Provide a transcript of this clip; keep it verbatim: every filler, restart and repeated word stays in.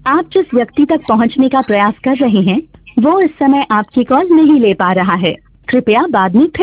आप जिस व्यक्ति तक पहुंचने का प्रयास कर रहे हैं वो इस समय आपकी कॉल नहीं ले पा रहा है। कृपया बाद में फिर